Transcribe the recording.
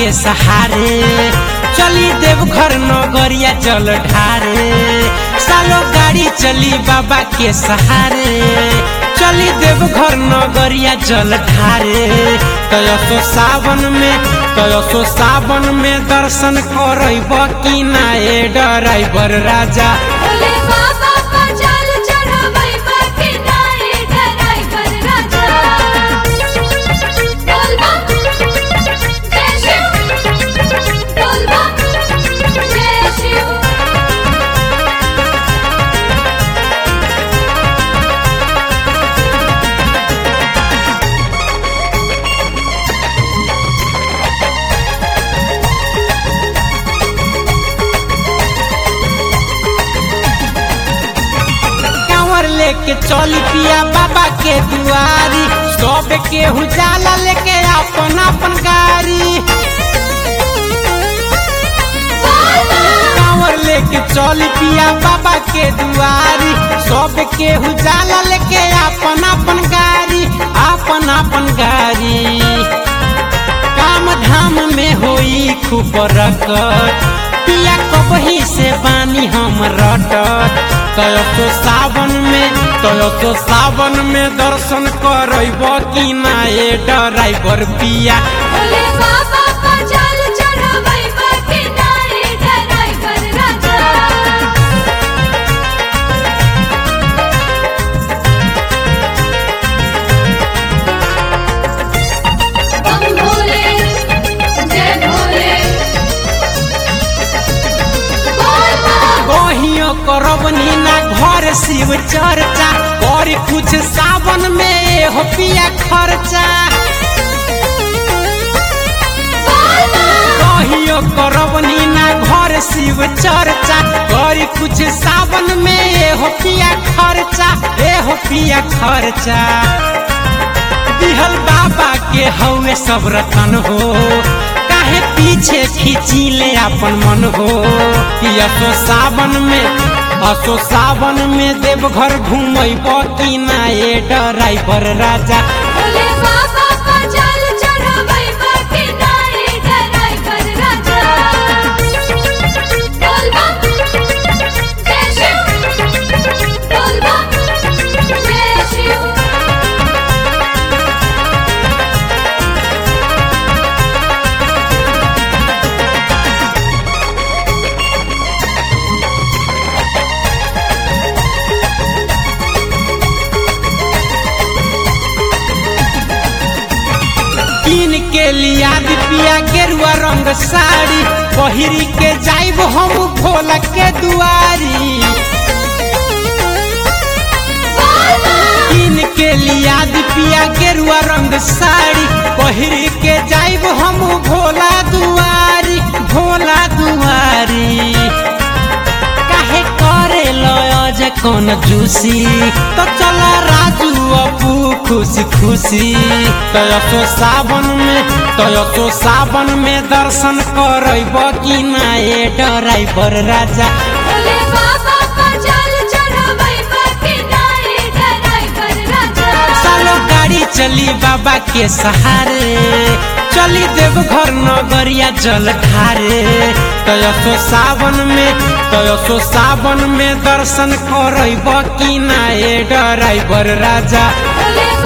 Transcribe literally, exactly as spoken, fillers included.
के सहारे चली देवघर नगरिया जल ढारे। सालो गाड़ी चली बाबा के सहारे चली देवघर नगरिया जल ढारे। तयसो सावन में तयसो सावन में दर्शन करब कि ना ए ड्राइवर राजा। भोले बाबा का जल चढ़ावैबा कि ना ए ड्राइवर राजा। बोल बम जय शिव, बोल बम जय शिव। लेके चली पिया बाबा के दुआरी सब के उजाला लेके अपन अपन गाड़ी। कांवर लेके चली पिया बाबा के दुआरी सब के उजाला लेके अपन अपन गाड़ी अपन अपन गाड़ी। काम धाम में होई खूब रकत पिया कबही से बानी हम रटत। तयसो सावन में तयसो सावन में दर्शन करब कि ना ए ड्राइवर पिया। भोले बाबा का जल चढ़ावैबा कि ना ए ड्राइवर राजा। बम भोले जय भोले बोल बम। कहियो करब नीना घर शिव चर्चा और कुछ सावन में हो पिया खर्चा। कहियो करब नीना घर शिव चर्चा और कुछ सावन में हो पिया खर्चा ए हो पिया खर्चा। दिहल बाबा के हवे सब रतन हो काहे पीछे खींची ले अपन मन हो। असो सावन में असो सावन में देवघर घूमब कि ना ए ड्राइवर राजा। भोले बाबा का जल चढ़ावैबा कि ना ए ड्राइवर राजा। बोल बम जय शिव, बोल बम जय शिव। किन के लिया पिया गेरुआ रंग साड़ी पहिरी के जाइब हम भोला के दुआरी। किन के लिया पिया गेरुआ रंग साड़ी पहिरी के जाइब हम भोला दुआरी भोला दुआरी। काहे करे लज कौन जूसी तो चला राजू अपू खुशी खुशी। तयसो सावन में तयसो सावन में दर्शन करब कि ना ए ड्राइवर राजा। भोले बाबा का जल चढ़ावैबा कि ना ए ड्राइवर राजा। सालो गाड़ी चली बाबा के सहारे चली देवघर नगरिया जल ढारे। तयसो सावन में तयसो सावन में दर्शन करब कि ना ए ड्राइवर राजा। भोले